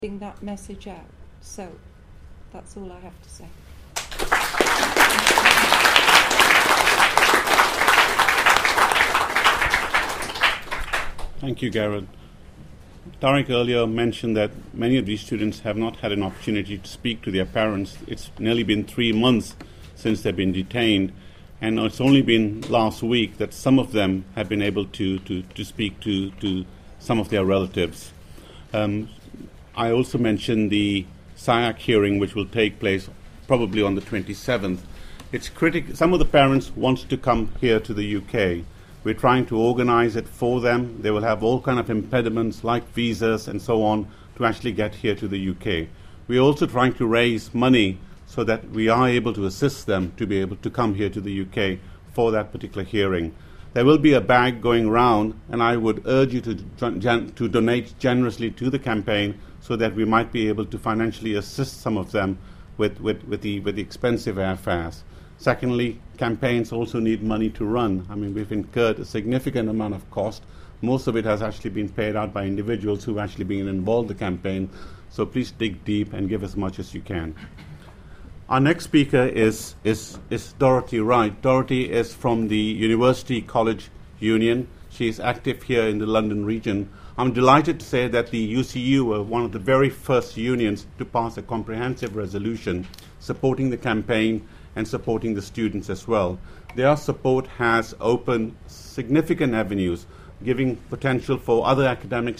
that message out. So that's all I have to say. Thank you, Gareth. Tariq earlier mentioned that many of these students have not had an opportunity to speak to their parents. It's nearly been 3 months since they've been detained, and it's only been last week that some of them have been able to speak to some of their relatives. I also mentioned the SIAC hearing, which will take place probably on the 27th. It's critical. Some of the parents want to come here to the UK. We're trying to organize it for them. They will have all kind of impediments like visas and so on to actually get here to the UK. We're also trying to raise money so that we are able to assist them to be able to come here to the UK for that particular hearing. There will be a bag going round, and I would urge you to donate generously to the campaign so that we might be able to financially assist some of them with the expensive airfares. Secondly, campaigns also need money to run. I mean, we've incurred a significant amount of cost. Most of it has actually been paid out by individuals who've actually been involved in the campaign. So please dig deep and give as much as you can. Our next speaker is Dorothy Wright. Dorothy is from the University College Union. She is active here in the London region. I'm delighted to say that the UCU were one of the very first unions to pass a comprehensive resolution supporting the campaign and supporting the students as well. Their support has opened significant avenues, giving potential for other academic